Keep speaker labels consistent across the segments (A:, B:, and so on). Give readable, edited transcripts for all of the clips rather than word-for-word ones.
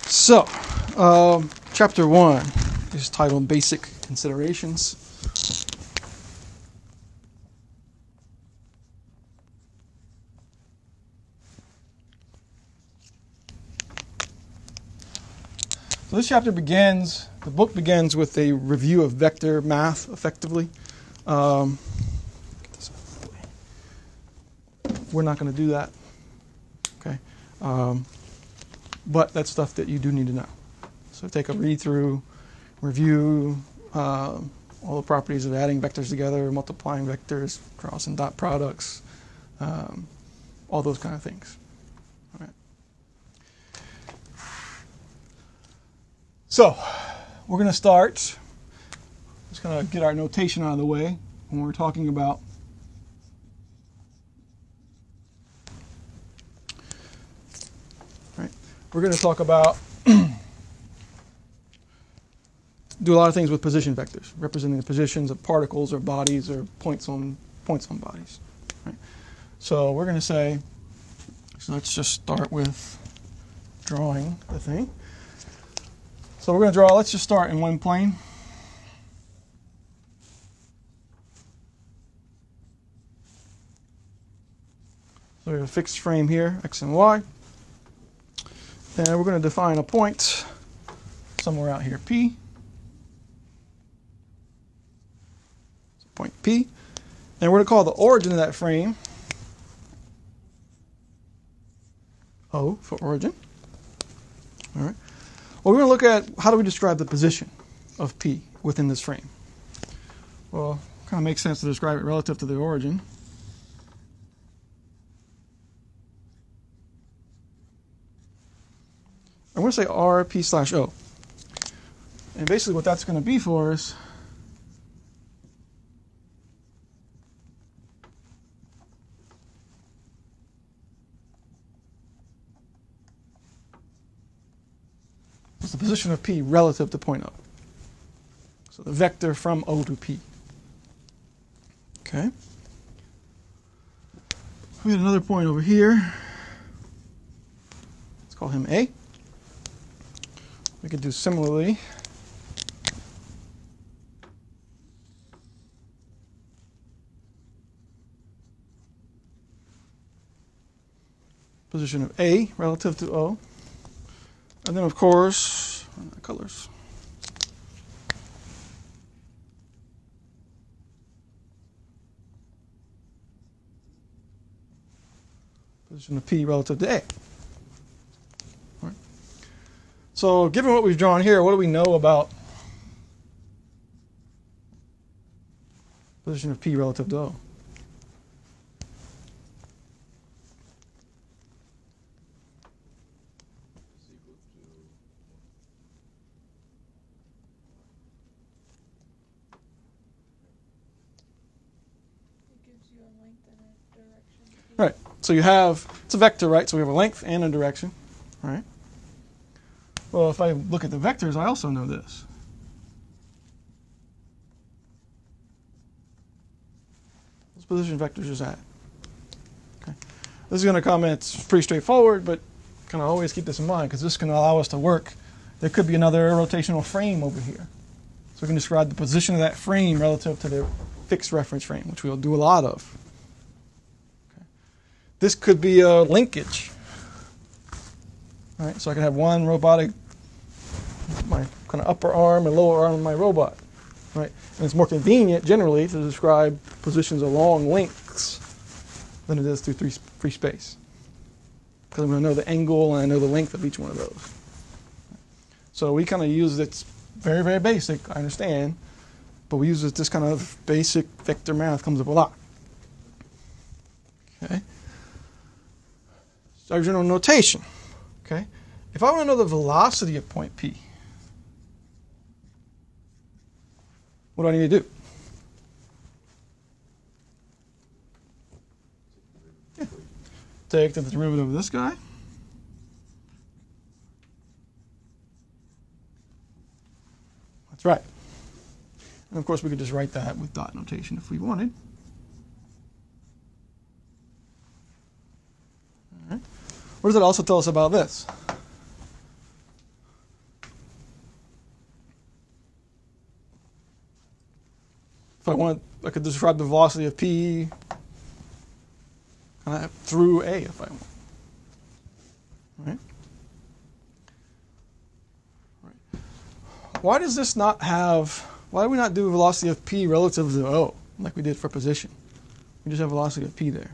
A: So, chapter 1 is titled Basic Considerations. So this chapter begins, the book begins with a review of vector math, effectively. We're not going to do that, okay? But that's stuff that you do need to know. So take a read through, review all the properties of adding vectors together, multiplying vectors, cross and dot products, all those kind of things. All right. So we're going to start. Just going to get our notation out of the way when we're talking about we're going to talk about do a lot of things with position vectors, representing the positions of particles or bodies or points on bodies. Right? So we're going to say, so let's just start with drawing the thing. So we're going to draw, let's just start in one plane. So we have a fixed frame here, x and y. And we're going to define a point somewhere out here, P. So point P. And we're going to call the origin of that frame O for origin. All right. Well, we're going to look at how do we describe the position of P within this frame. Well, it kind of makes sense to describe it relative to the origin. I'm going to say R P slash O. And basically what that's going to be for us is the position of P relative to point O. So the vector from O to P. Okay. We had another point over here. Let's call him A. We could do similarly. Position of A relative to O. And then, of course, colors. Position of P relative to A. So given what we've drawn here, what do we know about position of P relative to O?
B: It gives you a length and a direction.
A: Right. So you have, it's a vector, right? So we have a length and a direction, right? Well, if I look at the vectors, I also know this. This position vector is just add. Okay. This is going to come, it's pretty straightforward, but kind of always keep this in mind because this can allow us to work. There could be another rotational frame over here. So we can describe the position of that frame relative to the fixed reference frame, which we'll do a lot of. Okay. This could be a linkage. Right, so I can have one robotic, my kind of upper arm and lower arm of my robot. Right? And it's more convenient generally to describe positions along lengths than it is through free space. Because I'm going to know the angle and I know the length of each one of those. So we kind of use it's very, very basic, I understand, but we use this kind of basic vector math comes up a lot. Okay. So our general notation. Okay. If I want to know the velocity of point P, what do I need to do? Yeah. Take the derivative of this guy. That's right. And of course we could just write that with dot notation if we wanted. All right. What does it also tell us about this? I could describe the velocity of P through A if I want. Right? Why does this not have, why do we not do velocity of P relative to O like we did for position? We just have velocity of P there.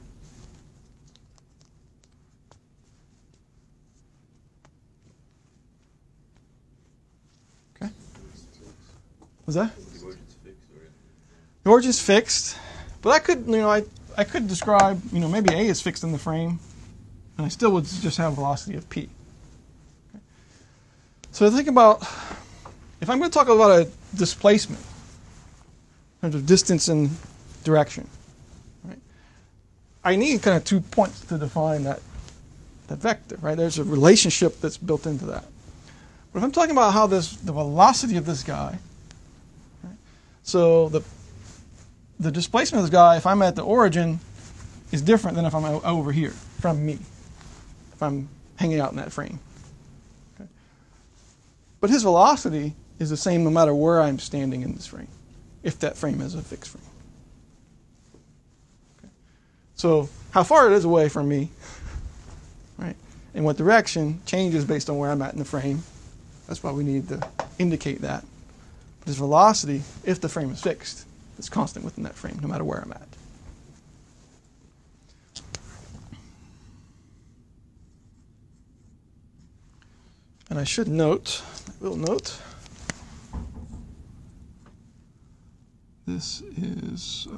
A: Okay. What's that? The origin's fixed, but I could, I could describe, maybe A is fixed in the frame, and I still would just have velocity of P. Okay. So think about, if I'm going to talk about a displacement in terms of distance and direction, right? I need kind of 2 points to define that vector, right? There's a relationship that's built into that. But if I'm talking about how the velocity of this guy, right? So the displacement of this guy, if I'm at the origin, is different than if I'm over here from me, if I'm hanging out in that frame. Okay? But his velocity is the same no matter where I'm standing in this frame, if that frame is a fixed frame. Okay. So how far it is away from me, right, in what direction changes based on where I'm at in the frame. That's why we need to indicate that. But his velocity, if the frame is fixed, is constant within that frame, no matter where I'm at. And I should note, I will note, this is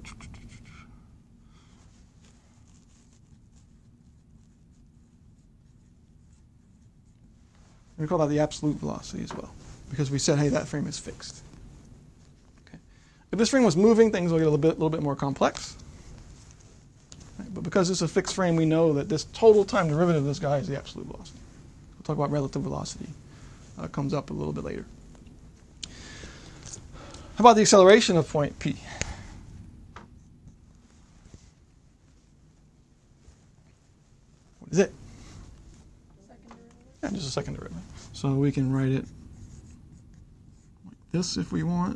A: we call that the absolute velocity as well, because we said, hey, that frame is fixed. Okay. If this frame was moving, things will get a little bit more complex. Right. But because it's a fixed frame, we know that this total time derivative of this guy is the absolute velocity. We'll talk about relative velocity. Comes up a little bit later. How about the acceleration of point P? What is it?
B: Second derivative.
A: Yeah, just a second derivative. So we can write it like this if we want,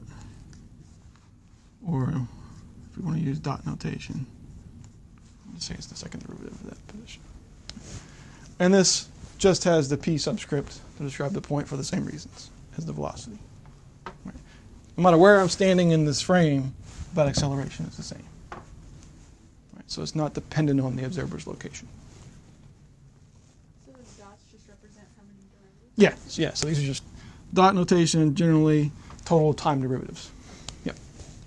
A: or if we want to use dot notation, let's say it's the second derivative of that position. And this just has the P subscript to describe the point for the same reasons as the velocity. Right. No matter where I'm standing in this frame, that acceleration is the same. Right. So it's not dependent on the observer's location.
B: So the dots just represent how many derivatives?
A: Yeah. So these are just dot notation, generally total time derivatives. Yep.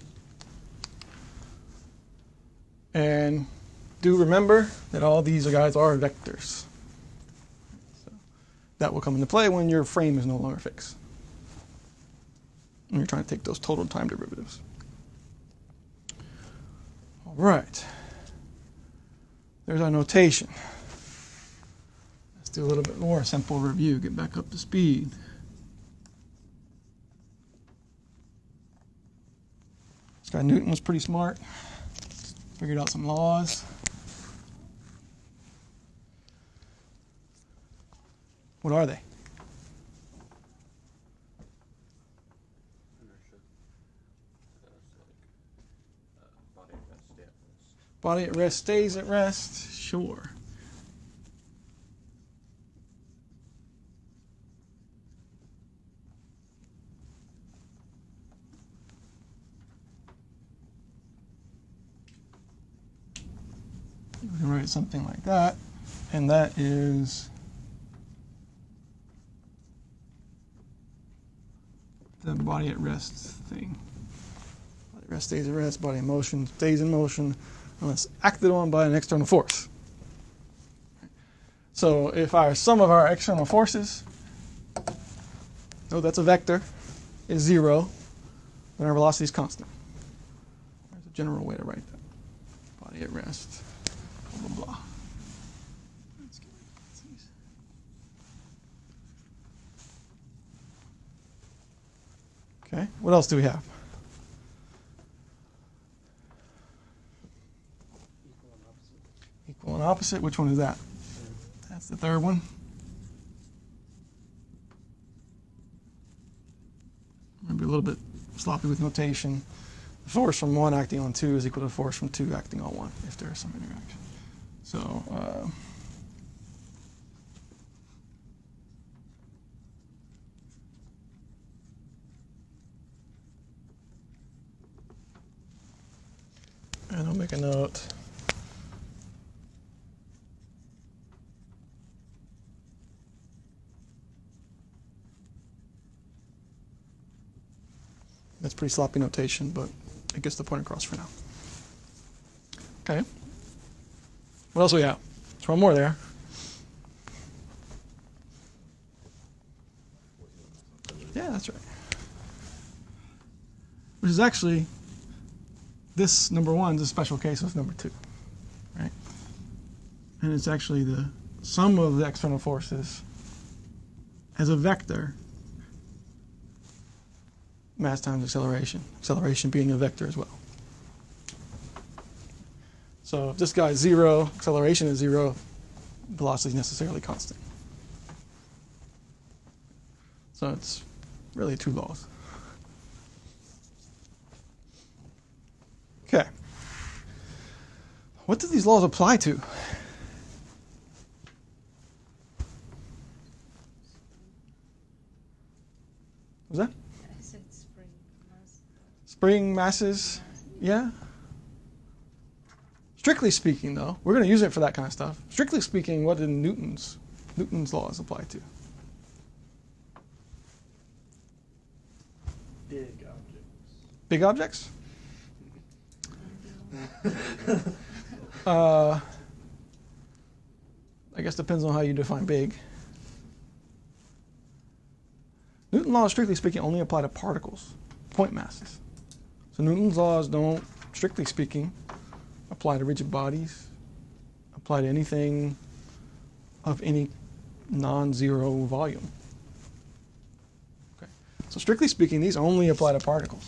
A: And do remember that all these guys are vectors. So that will come into play when your frame is no longer fixed. And you're trying to take those total time derivatives. All right. There's our notation. Let's do a little bit more simple review, get back up to speed. This guy Newton was pretty smart. Figured out some laws. What are they? Body at rest stays at rest. Sure. We can write something like that, and that is the body at rest thing. Body at rest stays at rest, body in motion stays in motion unless acted on by an external force. So if our sum of our external forces, that's a vector, is 0, then our velocity is constant. There's a general way to write that. Body at rest, blah, blah, blah. Okay, what else do we have? Equal and opposite. Which one is that? That's the third one. Maybe a little bit sloppy with notation. force from 1 acting on 2 is equal to force from 2 acting on 1 if there is some interaction. So and I'll make a note. That's pretty sloppy notation, but it gets the point across for now. Okay. What else we have? There's one more there. Yeah, that's right. Which is actually, this number 1 is a special case of number 2, right? And it's actually the sum of the external forces as a vector, mass times acceleration, acceleration being a vector as well. So if this guy is 0, acceleration is 0, velocity is necessarily constant. So it's really 2 laws. Okay. What do these laws apply to? Was that?
C: I said spring mass.
A: Spring masses? Yeah. Strictly speaking, though, we're going to use it for that kind of stuff. Strictly speaking, what do Newton's laws apply to?
D: Big objects.
A: Big objects? I guess depends on how you define big. Newton's laws, strictly speaking, only apply to particles, point masses. So Newton's laws don't, strictly speaking, apply to rigid bodies, apply to anything of any non-zero volume. Okay. So strictly speaking, these only apply to particles.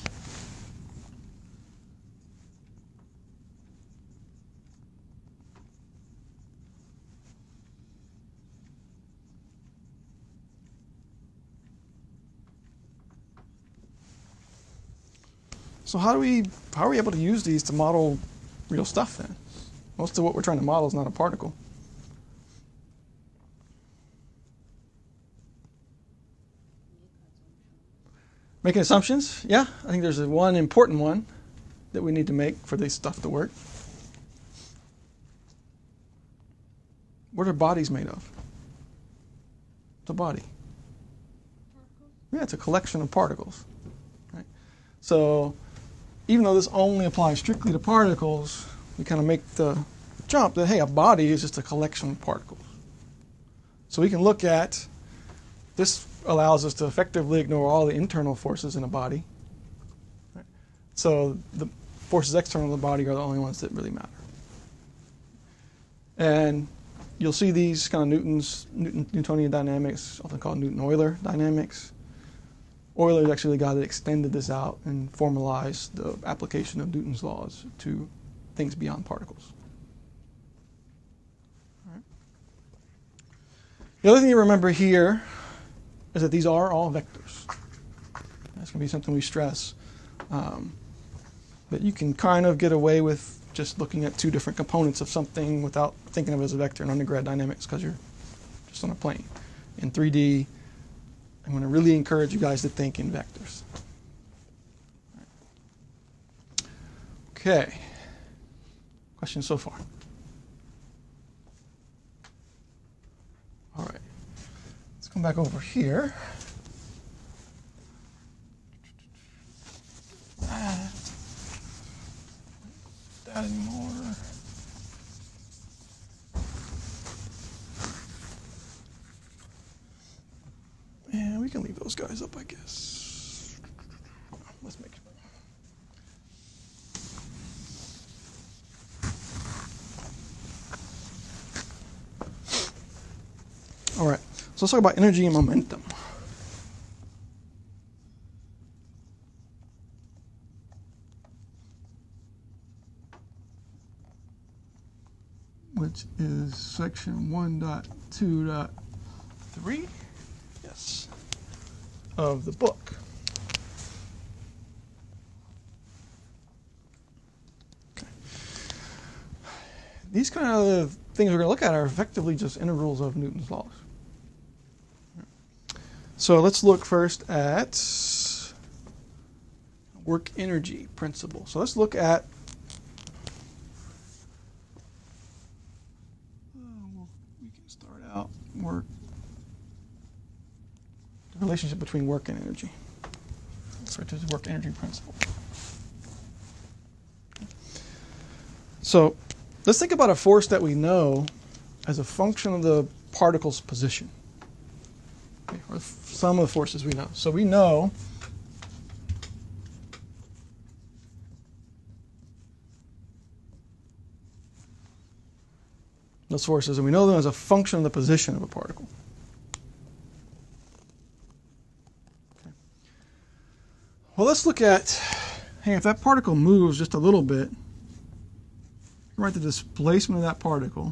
A: So how are we able to use these to model real stuff then? Most of what we're trying to model is not a particle. Making assumptions? Yeah, I think there's one important one that we need to make for this stuff to work. What are bodies made of? It's a body. Yeah, it's a collection of particles. Right? So even though this only applies strictly to particles, we kind of make the jump that, hey, a body is just a collection of particles. So we can look at, this allows us to effectively ignore all the internal forces in a body. Right? So the forces external to the body are the only ones that really matter. And you'll see these kind of Newtonian dynamics, often called Newton-Euler dynamics. Euler is actually the guy that extended this out and formalized the application of Newton's laws to things beyond particles. All right. The other thing you remember here is that these are all vectors. That's going to be something we stress. That you can kind of get away with just looking at 2 different components of something without thinking of it as a vector in undergrad dynamics because you're just on a plane. In 3D, I'm going to really encourage you guys to think in vectors. Okay. Questions so far? All right. Let's come back over here. That anymore. Yeah, we can leave those guys up, I guess. Let's make it. All right, so let's talk about energy and momentum. Which is section 1.2.3. Yes, of the book. these kind of things we're going to look at are effectively just integrals of Newton's laws. So let's look first at work energy principle. So let's look at we can start out work, the relationship between work and energy. Let's start with the work energy principle. So let's think about a force that we know as a function of the particle's position, okay, or some of the forces we know. So we know those forces, and we know them as a function of the position of a particle. Okay. Well, let's look at, hey, if that particle moves just a little bit, write the displacement of that particle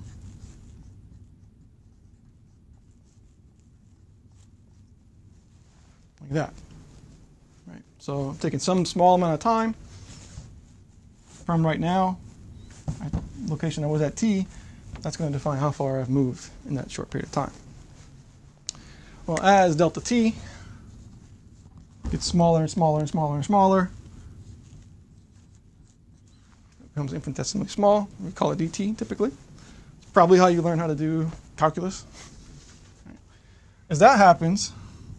A: like that. Right. So I'm taking some small amount of time from right now, right, the location I was at t, that's going to define how far I've moved in that short period of time. Well, as delta t gets smaller and smaller and smaller and smaller, it becomes infinitesimally small. We call it dt typically. It's probably how you learn how to do calculus. As that happens,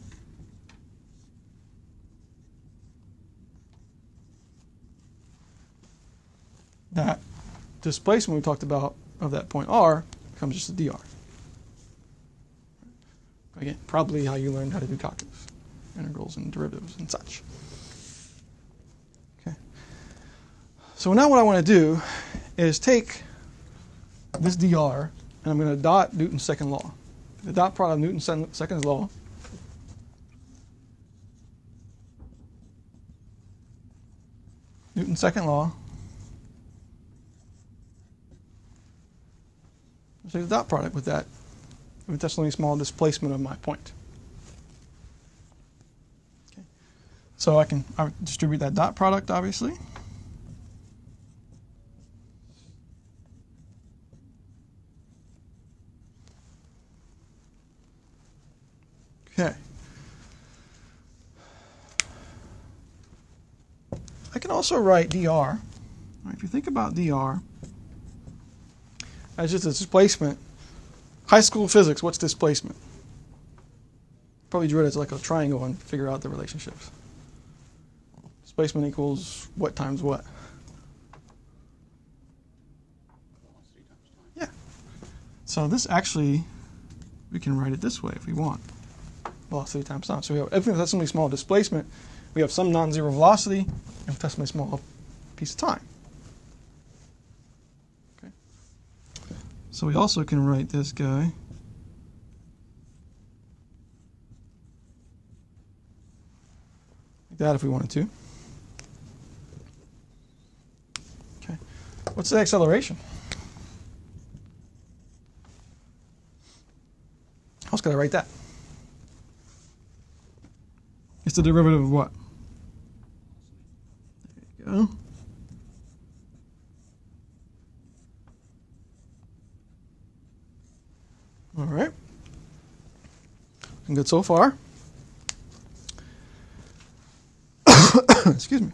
A: that displacement we talked about of that point r becomes just a dr. Again, probably how you learned how to do calculus, integrals and derivatives and such. Okay. So now what I want to do is take this dr and I'm going to dot Newton's second law. The dot product of Newton's second law Newton's second law. So the dot product with that infinitesimally small displacement of my point. Okay. So I distribute that dot product, obviously. Okay. I can also write dr. If you think about dr as just a displacement, high school physics, what's displacement? Probably drew it as like a triangle and figure out the relationships. Displacement equals what times what? Yeah. So this actually, we can write it this way if we want. Velocity times time. So we have infinitesimally small displacement. We have some non-zero velocity, infinitesimally small piece of time. Okay. So we also can write this guy like that if we wanted to. Okay. What's the acceleration? How else could I write that? It's the derivative of what? There you go. All right. Good so far. Excuse me.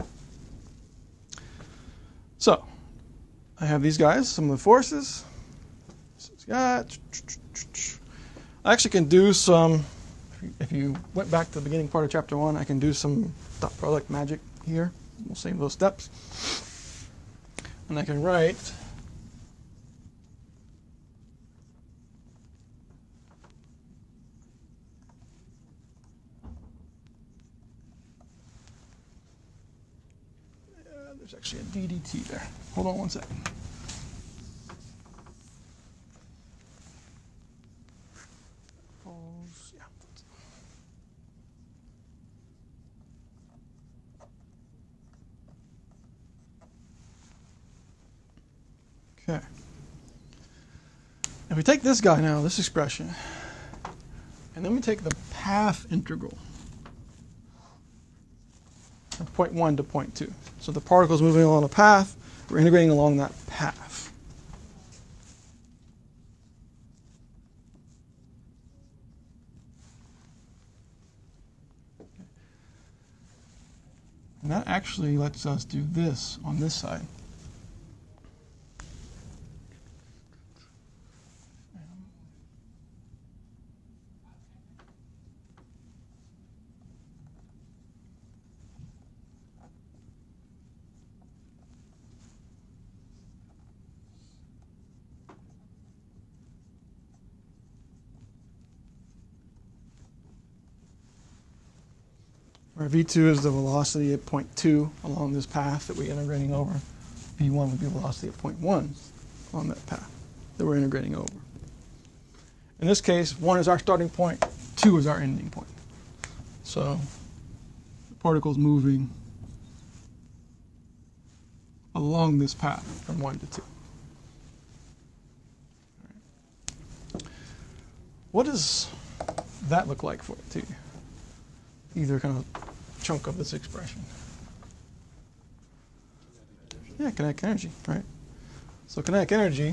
A: So, I have these guys, some of the forces. I actually can do some, if you went back to the beginning part of chapter 1, I can do some dot product magic here. We'll save those steps. And I can write there's actually a ddt there. Hold on one second. Yeah. Okay. If we take this guy now, this expression, and then we take the path integral from point 1 to point 2. So the particle is moving along a path. We're integrating along that path. And that actually lets us do this on this side. Where v2 is the velocity at point 2 along this path that we're integrating over. v1 would be velocity at point 1 along that path that we're integrating over. In this case, 1 is our starting point, 2 is our ending point. So the particle's moving along this path from 1 to 2. All right. What does that look like for it, too? Either kind of chunk of this expression. Yeah, kinetic energy, right? So kinetic energy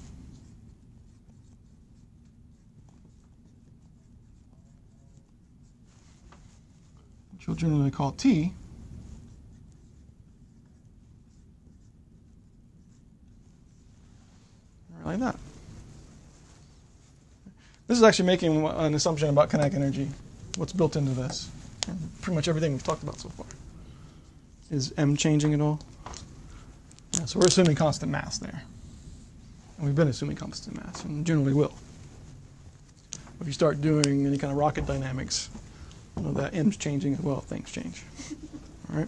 A: which we'll generally call T, right like that. This is actually making an assumption about kinetic energy. What's built into this? Pretty much everything we've talked about so far. Is M changing at all? Yeah, so we're assuming constant mass there. And we've been assuming constant mass, and generally will. If you start doing any kind of rocket dynamics, you know that M's changing as well, things change. All right?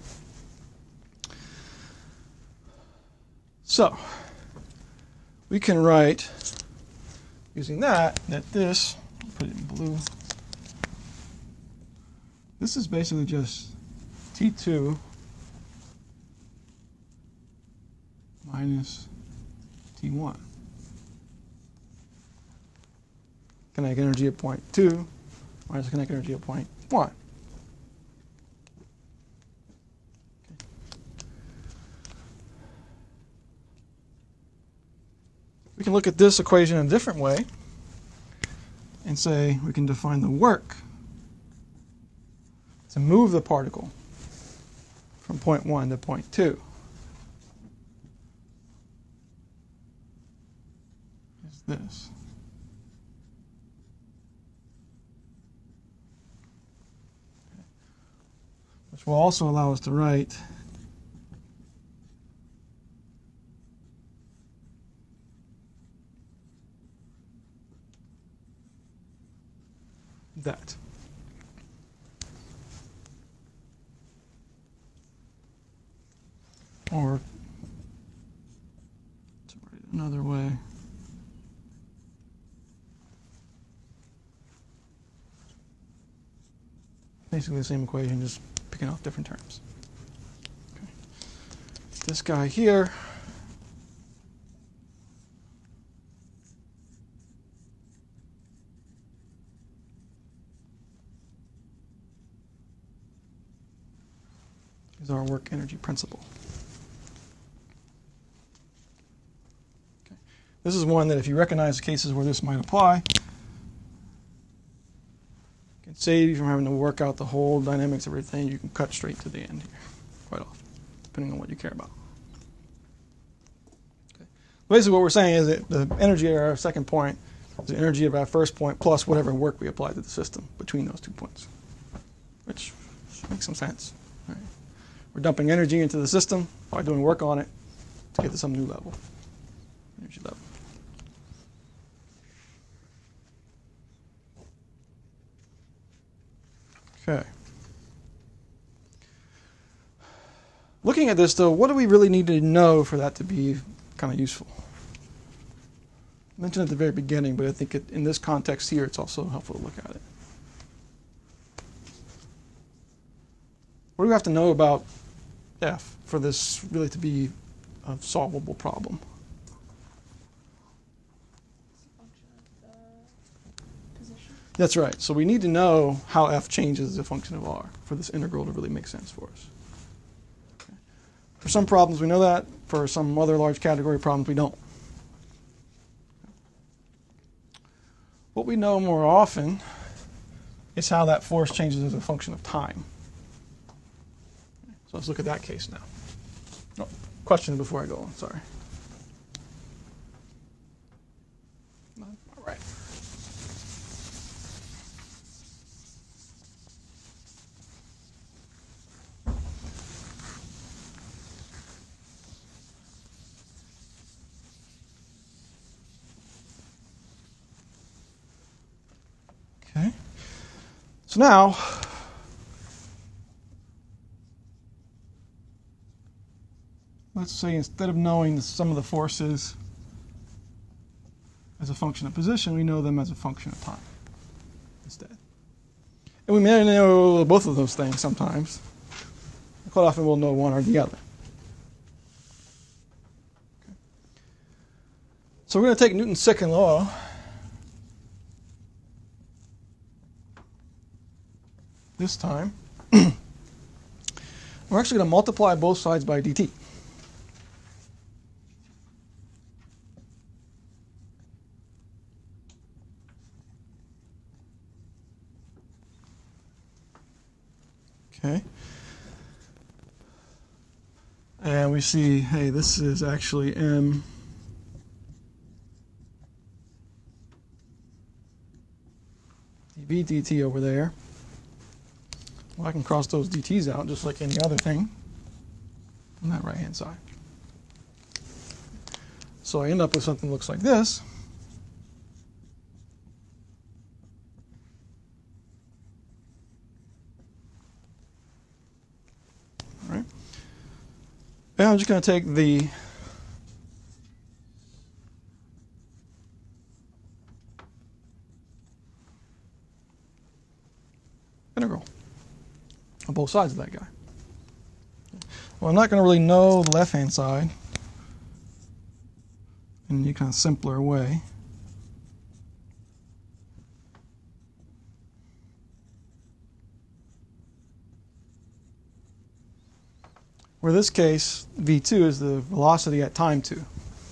A: So, we can write, using that this, I'll put it in blue, this is basically just T2 minus T1. Kinetic energy at point 2 minus kinetic energy at point 1. Okay. We can look at this equation in a different way and say we can define the work to move the particle from point 1 to point 2 is this. Which will also allow us to write that. Or, to write it another way, basically the same equation, just picking off different terms. Okay. This guy here is our work energy principle. This is one that if you recognize cases where this might apply, it can save you from having to work out the whole dynamics of everything. You can cut straight to the end here quite often, depending on what you care about. Okay. Basically what we're saying is that the energy at our second point is the energy of our first point plus whatever work we apply to the system between those 2 points, which makes some sense. Right? We're dumping energy into the system by doing work on it to get to some new level, energy level. Okay. Looking at this, though, what do we really need to know for that to be kind of useful? I mentioned at the very beginning, but I think in this context here, it's also helpful to look at it. What do we have to know about F for this really to be a solvable problem? That's right. So we need to know how F changes as a function of R for this integral to really make sense for us. Okay. For some problems we know that. For some other large category problems we don't. What we know more often is how that force changes as a function of time. So let's look at that case now. Oh, questions before I go on, sorry. None? All right. Okay. So now, let's say instead of knowing the sum of the forces as a function of position, we know them as a function of time instead. And we may know both of those things sometimes. Quite often we'll know one or the other. Okay. So we're going to take Newton's second law. This time. We're actually going to multiply both sides by dt. Okay. And we see, hey, this is actually m dv dt over there. Well, I can cross those dt's out just like any other thing on that right-hand side. So I end up with something that looks like this. All right. And I'm just going to take the integral on both sides of that guy. Well, I'm not going to really know the left-hand side in any kind of simpler way. Where in this case, v2 is the velocity at time 2.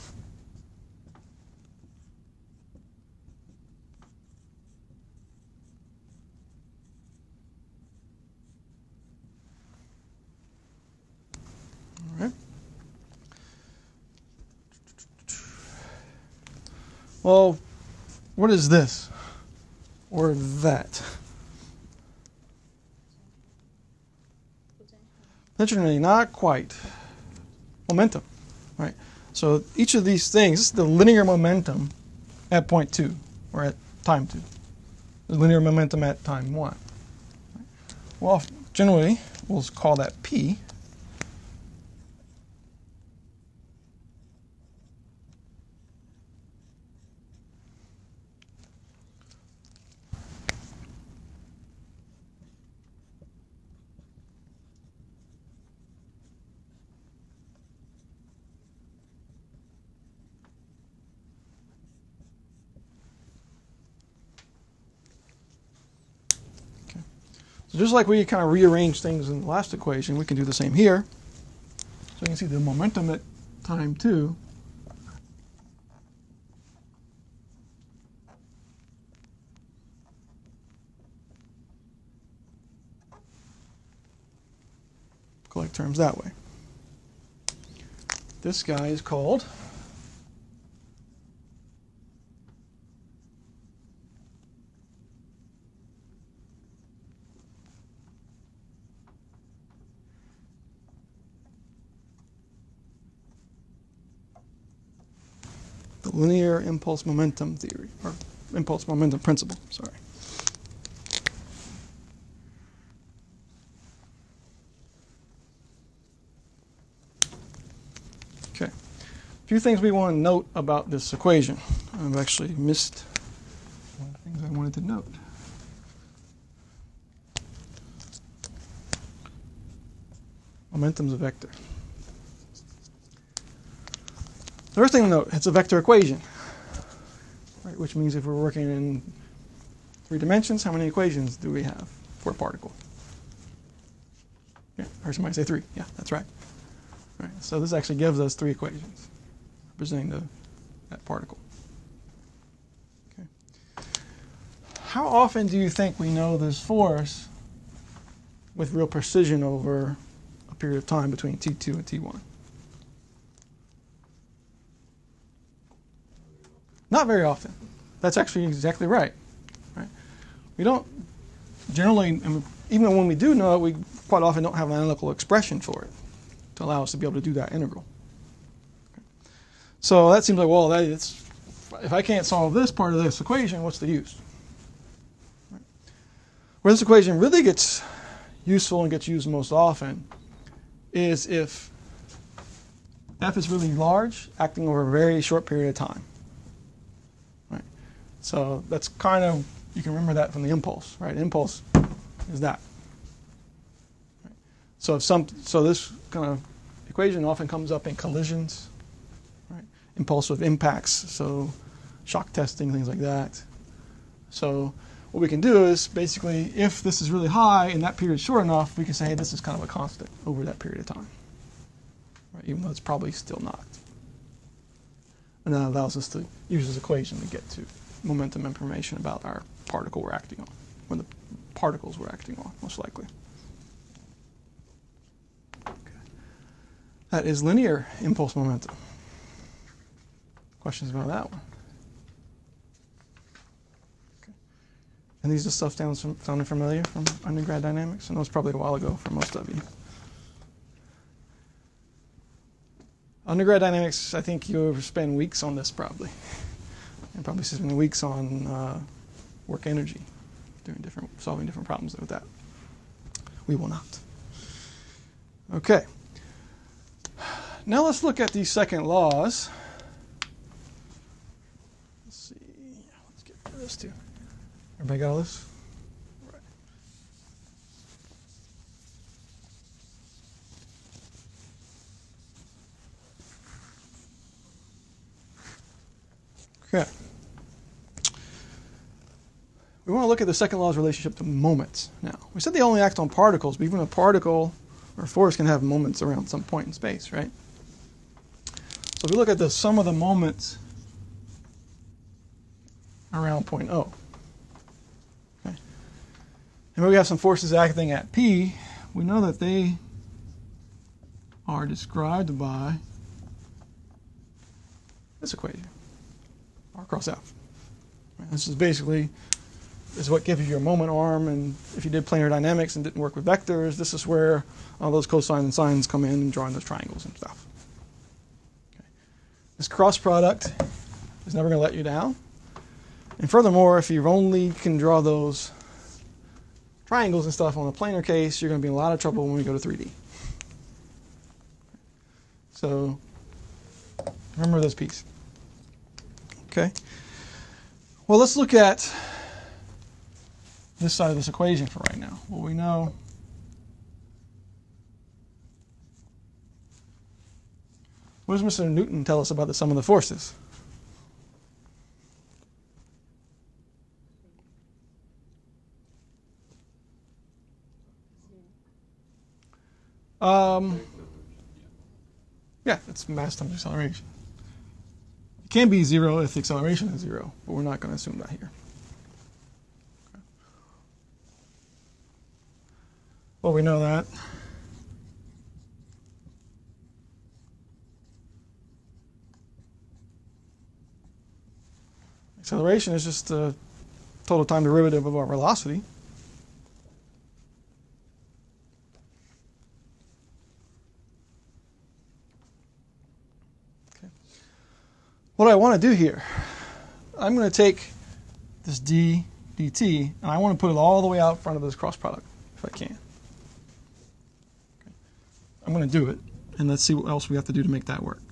A: Well, what is this or that? Potentially, not quite. Momentum, right? So each of these things, this is the linear momentum at point 2 or at time 2. The linear momentum at time 1. Well, generally, we'll call that P. So just like we kind of rearrange things in the last equation, we can do the same here. So you can see the momentum at time 2 collect terms that way. This guy is called the linear impulse momentum theory, or impulse momentum principle, sorry. Okay. A few things we want to note about this equation. I've actually missed one of the things I wanted to note. Momentum's a vector. The first thing to note, it's a vector equation, right? Which means if we're working in 3 dimensions, how many equations do we have for a particle? Yeah, or somebody say 3. Yeah, that's right. Right. So this actually gives us 3 equations representing that particle. Okay. How often do you think we know this force with real precision over a period of time between T2 and T1. Not very often. That's actually exactly right. We don't generally, even when we do know it, we quite often don't have an analytical expression for it to allow us to be able to do that integral. So that seems like, well, if I can't solve this part of this equation, what's the use? Where this equation really gets useful and gets used most often is if f is really large, acting over a very short period of time. Right? So that's kind of, you can remember that from the impulse, right? Impulse is that. Right? So this kind of equation often comes up in collisions, right? Impulsive impacts, so shock testing, things like that. So what we can do is basically, if this is really high and that period is short enough, we can say, hey, this is kind of a constant over that period of time, right? Even though it's probably still not. And that allows us to use this equation to get to momentum information about our particle we're acting on, or the particles we're acting on, most likely. Okay. That is linear impulse momentum. Questions about that one? Okay. And these are stuff sounding familiar from undergrad dynamics? I know it's probably a while ago for most of you. Undergrad dynamics, I think you spend weeks on this probably. And probably spend weeks on work energy, solving different problems with that. We will not. Okay. Now let's look at these second laws. Let's see. Let's get rid of this too. Everybody got all this? Right. Okay. We want to look at the second law's relationship to moments now. We said they only act on particles, but even a particle or force can have moments around some point in space, right? So if we look at the sum of the moments around point O, okay, and we have some forces acting at P, we know that they are described by this equation, R cross F. This is basically what gives you your moment arm, and if you did planar dynamics and didn't work with vectors, this is where all those cosines and sines come in and drawing those triangles and stuff. Okay. This cross product is never going to let you down. And furthermore, if you only can draw those triangles and stuff on a planar case, you're going to be in a lot of trouble when we go to 3D. So remember this piece. Okay. Well, let's look at this side of this equation for right now. Well, we know what does Mr. Newton tell us about the sum of the forces? Yeah, it's mass times acceleration. It can be 0 if the acceleration is 0, but we're not going to assume that here. Well, we know that. Acceleration is just the total time derivative of our velocity. Okay. What I want to do here, I'm going to take this d dt, and I want to put it all the way out front of this cross product, if I can. I'm going to do it, and let's see what else we have to do to make that work.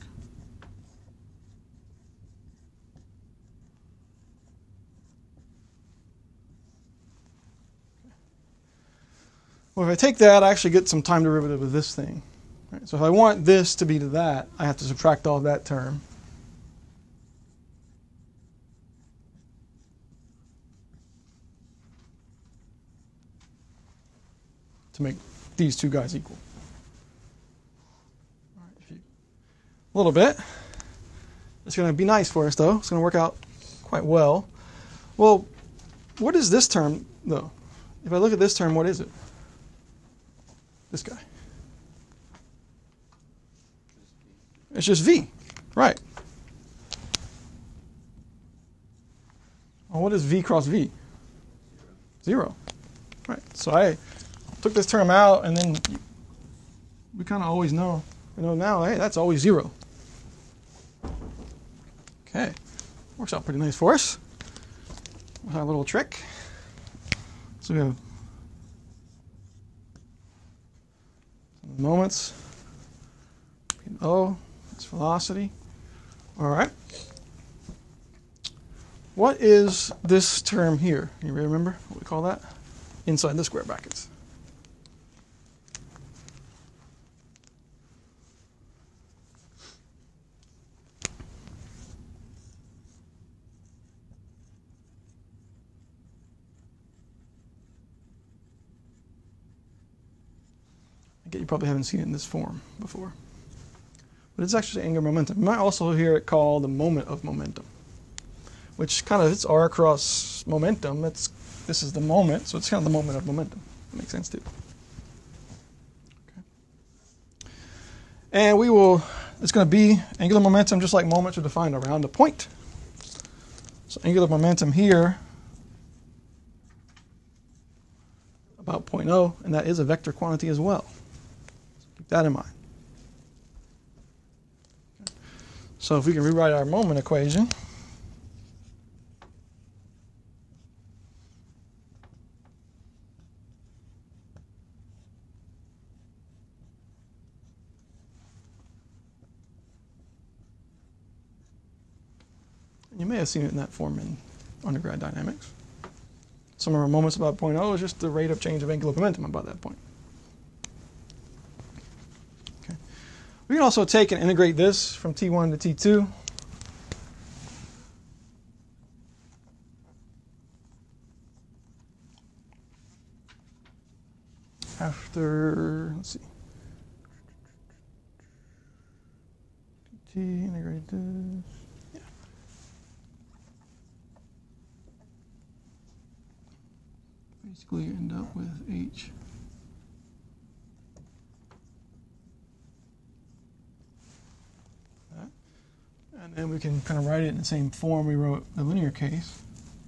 A: Well, if I take that, I actually get some time derivative of this thing. Right? So if I want this to be to that, I have to subtract all of that term. To make these two guys equal. A little bit. It's going to be nice for us, though. It's going to work out quite well. Well, what is this term, though? If I look at this term, what is it? This guy. It's just v, right? Well, what is v cross v? 0. Right. So I took this term out, and then we kind of always know. Now, hey, that's always 0. Okay. Works out pretty nice for us. With our little trick. So we have moments. O, it's velocity. All right. What is this term here? You remember what we call that? Inside the square brackets. I get you probably haven't seen it in this form before. But it's actually angular momentum. You might also hear it called the moment of momentum, which kind of, it's r cross momentum. This is the moment, so it's kind of the moment of momentum. That makes sense too. Okay. And it's going to be angular momentum just like moments are defined around a point. So angular momentum here, about 0.0, and that is a vector quantity as well. So keep that in mind. Okay. So if we can rewrite our moment equation, you may have seen it in that form in undergrad dynamics. Some of our moments about 0.0 is just the rate of change of angular momentum about that point. Okay. We can also take and integrate this from T1 to T2. After, let's see. T, integrate this. Yeah. Basically end up with H. That. And then we can kind of write it in the same form we wrote the linear case.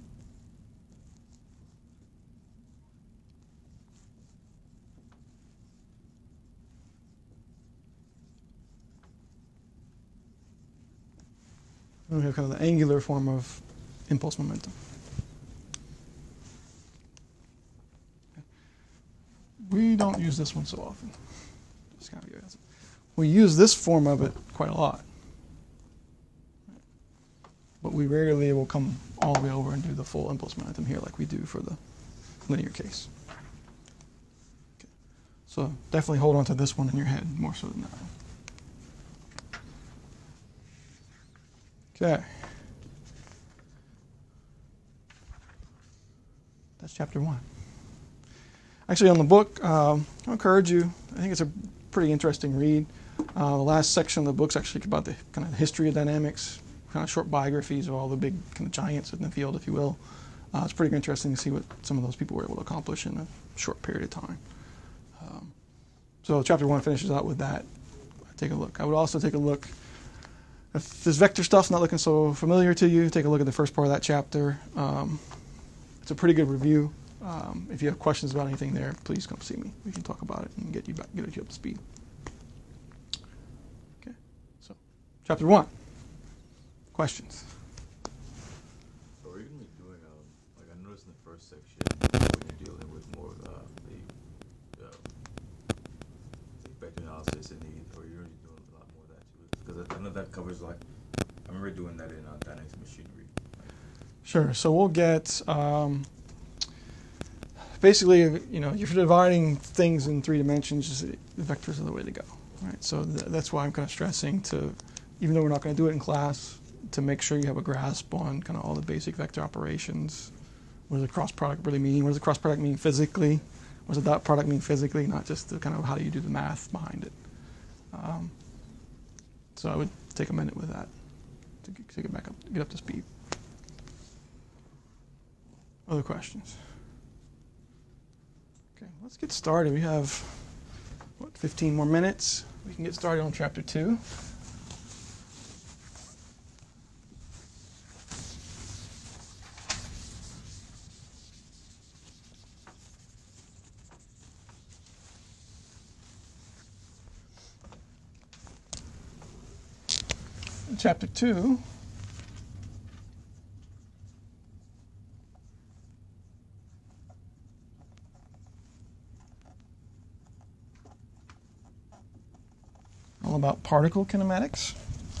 A: And we have kind of the angular form of impulse momentum. We don't use this one so often. Just kind of we use this form of it quite a lot. But we rarely will come all the way over and do the full impulse momentum here like we do for the linear case. Okay. So definitely hold on to this one in your head more so than that one. Okay. That's chapter 1. Actually, on the book, I encourage you. I think it's a pretty interesting read. The last section of the book's actually about the kind of history of dynamics, kind of short biographies of all the big kind of giants in the field, if you will. It's pretty interesting to see what some of those people were able to accomplish in a short period of time. So chapter 1 finishes out with that. Take a look. I would also take a look. If this vector stuff's not looking so familiar to you, take a look at the first part of that chapter. It's a pretty good review. If you have questions about anything there, please come see me. We can talk about it and get you up to speed. Okay, so chapter 1. Questions?
D: So we're going to be doing, like I noticed in the first section, when you're dealing with more of the vector analysis and or you're already doing a lot more of that too. Because I know that covers like, I remember doing that in dynamics machinery.
A: Sure. So we'll get basically, if you're dividing things in 3 dimensions, the vectors are the way to go. Right. So that's why I'm kind of stressing to, even though we're not going to do it in class, to make sure you have a grasp on kind of all the basic vector operations. What does a cross product really mean? What does a cross product mean physically? What does a dot product mean physically? Not just the kind of how do you do the math behind it. So I would take a minute with that to get back up, get up to speed. Other questions? Okay, let's get started. We have, 15 more minutes. We can get started on chapter 2. chapter 2. All about particle kinematics.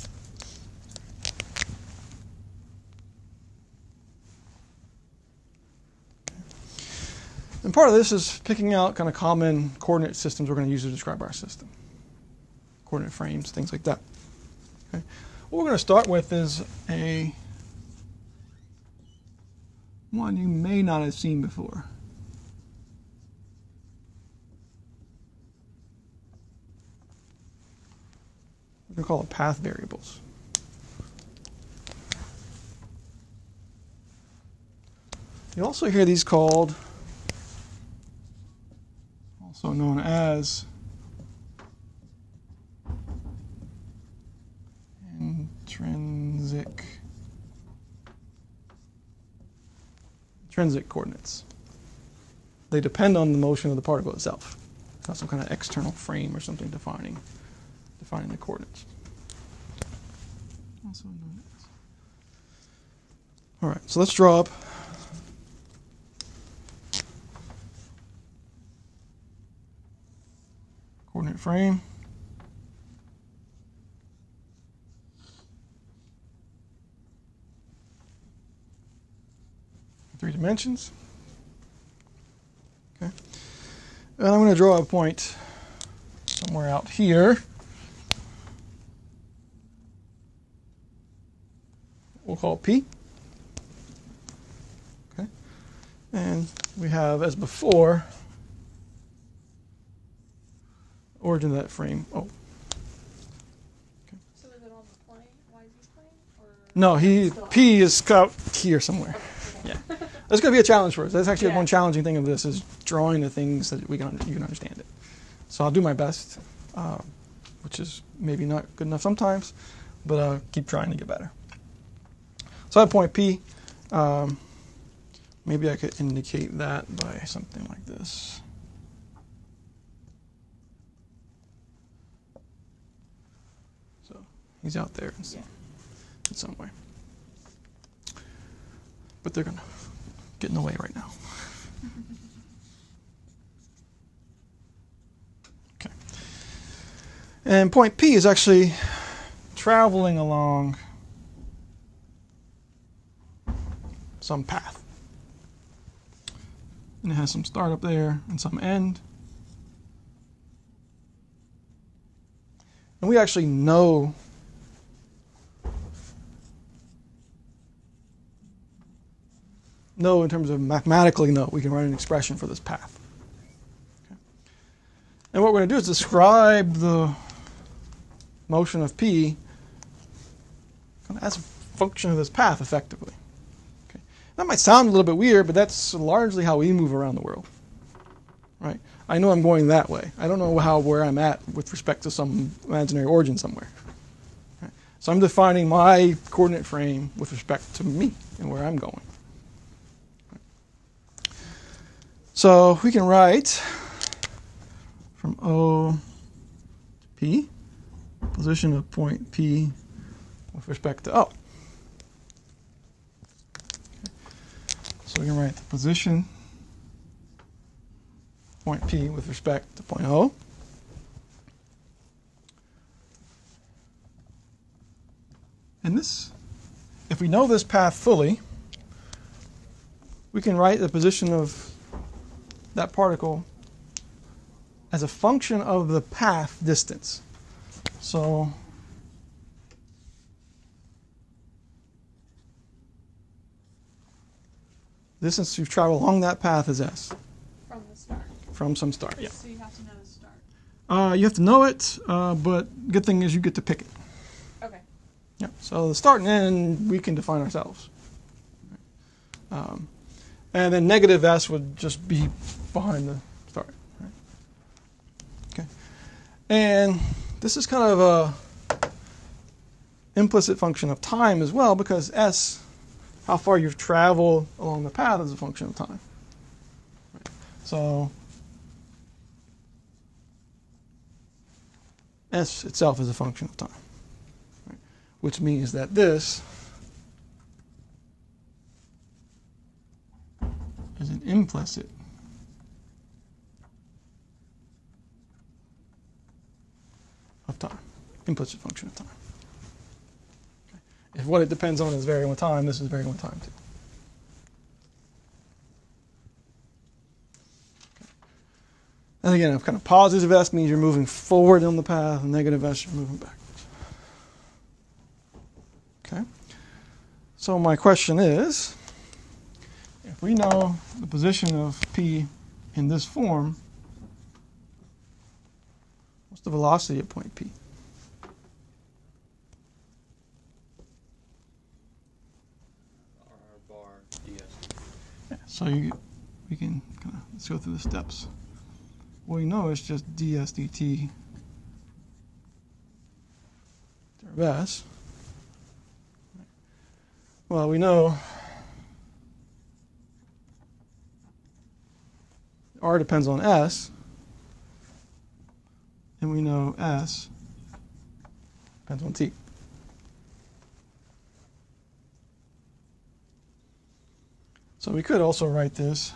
A: And part of this is picking out kind of common coordinate systems we're going to use to describe our system. Coordinate frames, things like that. Okay. What we're going to start with is a one you may not have seen before. We're going to call it path variables. You'll also hear these called, also known as, intrinsic coordinates. They depend on the motion of the particle itself. It's not some kind of external frame or something defining the coordinates. Also known as. All right, so let's draw up coordinate frame. Three dimensions. Okay. And I'm going to draw a point somewhere out here. We'll call it P. Okay. And we have, as before, origin of that frame. Oh.
B: So is it on the plane, YZ plane, or?
A: No,
B: Still
A: P is out here somewhere.
B: Okay.
A: Yeah. That's going to be a challenge for us. That's actually
B: Yeah.
A: one challenging thing of this is drawing the things that you can understand it. So I'll do my best, which is maybe not good enough sometimes, but I'll keep trying to get better. So I have point P. Maybe I could indicate that by something like this. So he's out there in some way. But they're going to get in the way right now. Okay. And point P is actually traveling along some path. And it has some start up there and some end. And we actually know in terms of mathematically know. We can write an expression for this path. Okay. And what we're going to do is describe the motion of P as a function of this path effectively. Okay. That might sound a little bit weird, but that's largely how we move around the world. Right? I know I'm going that way. I don't know where I'm at with respect to some imaginary origin somewhere. Right? So I'm defining my coordinate frame with respect to me and where I'm going. So we can write from O to P, position of point P with respect to O. Okay. So we can write the position point P with respect to point O. And this, if we know this path fully, we can write the position of that particle as a function of the path distance. So distance you've traveled along that path is S.
B: From the start.
A: From some start, yeah.
B: So you have to know the start.
A: You have to know it, but good thing is you get to pick it.
B: Okay.
A: Yeah. So the start and end we can define ourselves. And then negative S would just be behind the start. Right? Okay. And this is kind of a implicit function of time as well, because S, how far you've traveled along the path, is a function of time. Right. So S itself is a function of time. Right. which means that this is an implicit of time, implicit function of time. Okay. If what it depends on is varying with time, this is varying with time too. Okay. And again, if kind of positive S means you're moving forward on the path, and negative S you're moving backwards. Okay. So my question is, if we know the position of P in this form, what's the velocity at point P?
E: R bar ds.
A: Yeah, so we can kind of, let's go through the steps. Well, we know it's just ds dt derivative S. Well, we know R depends on S, and we know S depends on T. So we could also write this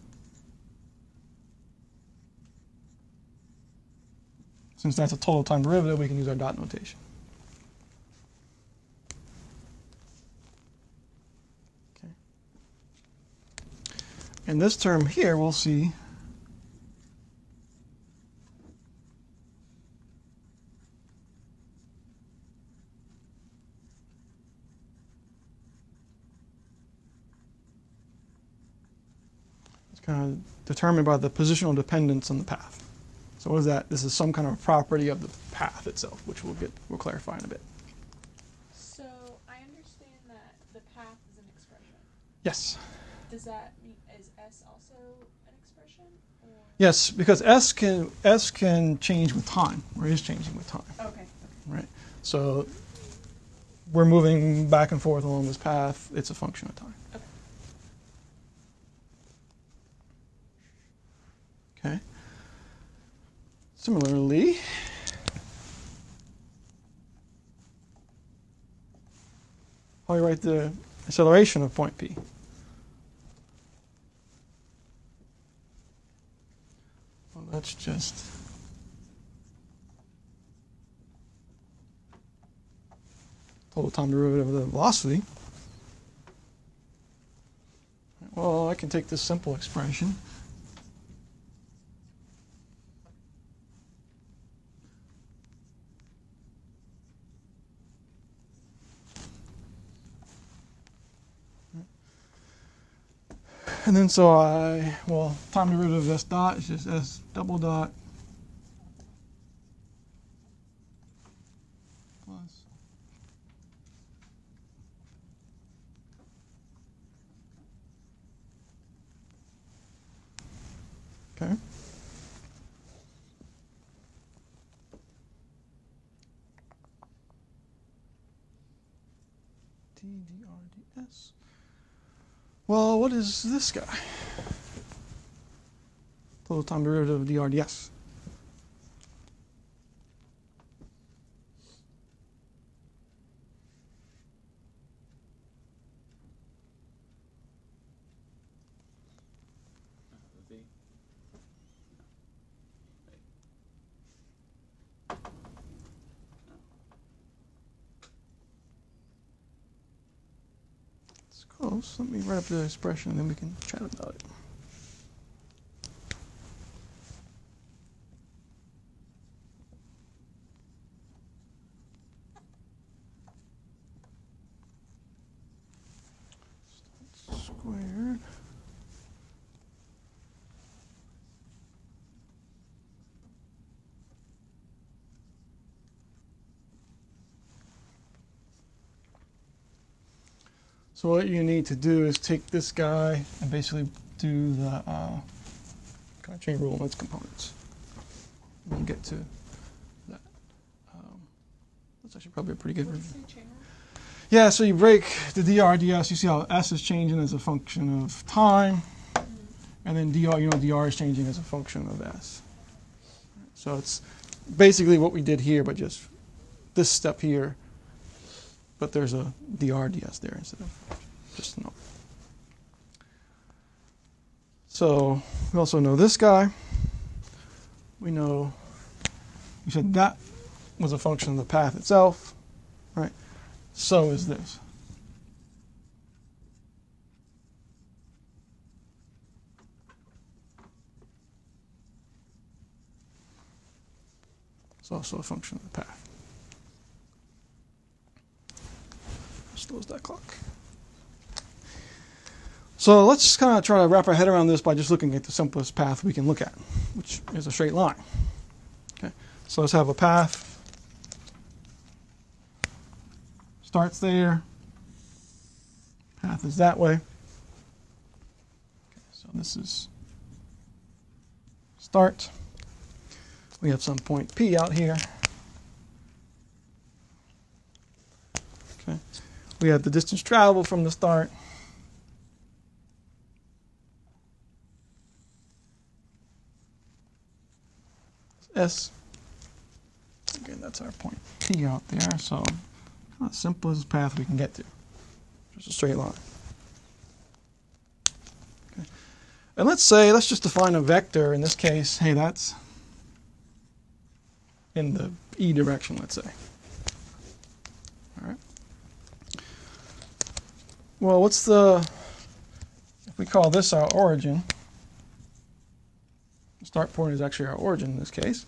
A: since that's a total time derivative, we can use our dot notation. Okay. And this term here, we'll see it's kind of determined by the positional dependence on the path. So what is that? This is some kind of property of the path itself, which we'll clarify in a bit.
B: So I understand that the path is an expression.
A: Yes.
B: Does that mean is S also an expression? Or?
A: Yes, because S can change with time, or is changing with time.
B: Okay.
A: Right. So we're moving back and forth along this path. It's a function of time.
B: Okay.
A: Okay. Similarly, how do you write the acceleration of point P? Well, that's just total time derivative of the velocity. Well, I can take this simple expression. And then so time derivative of S dot is just S double dot plus okay. T d r d s. Well, what is this guy? Total time derivative of dr ds.
E: V.
A: It's close. Let me write up the expression and then we can chat about it. Squared. So what you need to do is take this guy and basically do the kind of chain rule on its components. And you get to that. That's actually probably a pretty good
B: What's
A: review.
B: the chain rule?
A: Yeah, so you break the dr ds. You see how s is changing as a function of time, and then dr is changing as a function of s. So it's basically what we did here, but just this step here but there's a drds there instead of just a note. So we also know this guy. We know we said that was a function of the path itself, right? So is this. It's also a function of the path. Slows that clock. So let's just kind of try to wrap our head around this by just looking at the simplest path we can look at, which is a straight line. Okay, so let's have a path. Starts there. Path is that way. Okay, so this is start. We have some point P out here. Okay, we have the distance traveled from the start. S. Again, that's our point P out there. So, kind of the simplest path we can get to. Just a straight line. Okay. And let's just define a vector. In this case, hey, that's in the E direction, let's say. All right. Well, if we call this our origin, the start point is actually our origin in this case.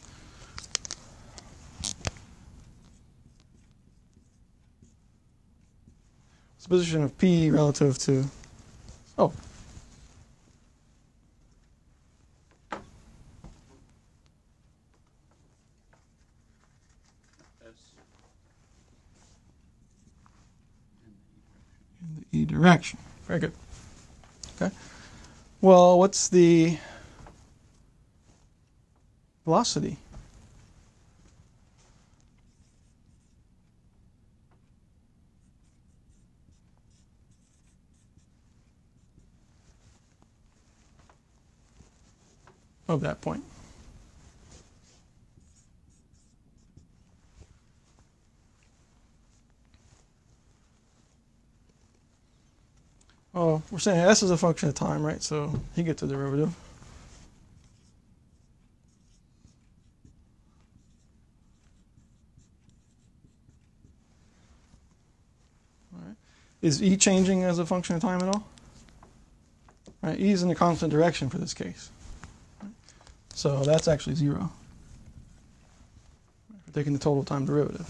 A: It's the position of P relative to, oh. In the E direction. Very good. Okay. Well, what's the velocity? Of that point. Oh, we're saying S is a function of time, right? So he gets a derivative. All right. Is E changing as a function of time at all? Right, E is in a constant direction for this case. So that's actually 0. We're taking the total time derivative.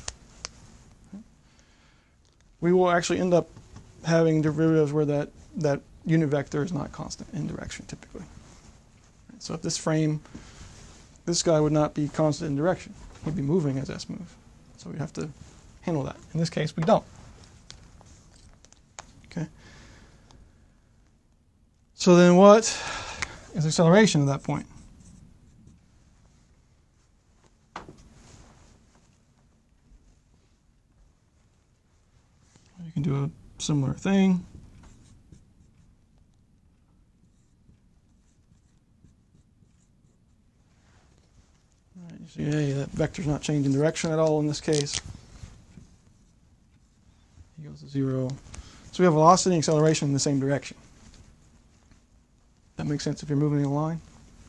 A: We will actually end up having derivatives where that unit vector is not constant in direction typically. So if this guy would not be constant in direction. He'd be moving as S moves. So we have to handle that. In this case, we don't. Okay. So then what is acceleration at that point? You can do a similar thing. All right, you see, hey, that vector's not changing direction at all in this case. He goes to 0. So we have velocity and acceleration in the same direction. That makes sense if you're moving in a line?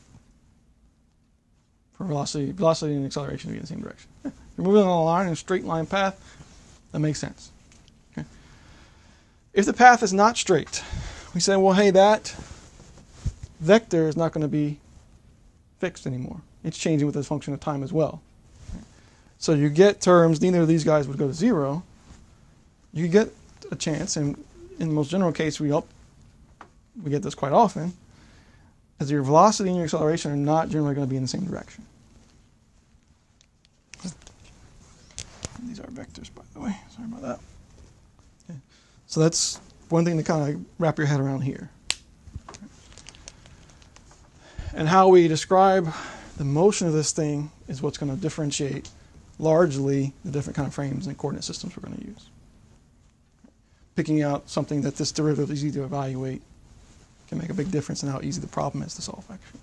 A: For velocity and acceleration to be in the same direction. If you're moving on a line in a straight line path, that makes sense. Okay. If the path is not straight, we say, well, hey, that vector is not going to be fixed anymore. It's changing with a function of time as well. So you get terms, neither of these guys would go to 0. You get a chance, and in the most general case, we get this quite often, as your velocity and your acceleration are not generally going to be in the same direction. These are vectors, by the way. Sorry about that. Okay. So that's one thing to kind of wrap your head around here. And how we describe the motion of this thing is what's going to differentiate largely the different kind of frames and coordinate systems we're going to use. Picking out something that this derivative is easy to evaluate can make a big difference in how easy the problem is to solve, actually.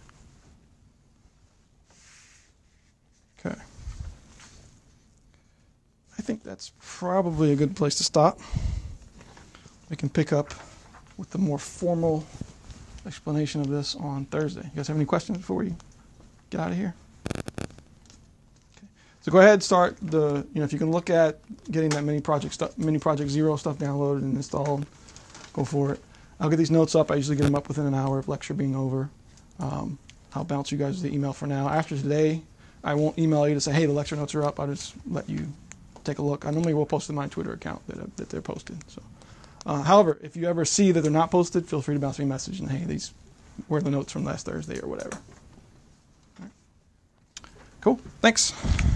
A: Okay. I think that's probably a good place to stop. We can pick up with the more formal explanation of this on Thursday. You guys have any questions before we get out of here? Okay. So go ahead, start the, if you can look at getting that mini project zero stuff downloaded and installed, go for it. I'll get these notes up. I usually get them up within an hour of lecture being over. I'll bounce you guys the email for now. After today, I won't email you to say, hey, the lecture notes are up. I'll just let you take a look. I normally will post to my Twitter account that they're posted. So, however, if you ever see that they're not posted, feel free to bounce me a message and, hey, these were the notes from last Thursday or whatever. All right. Cool. Thanks.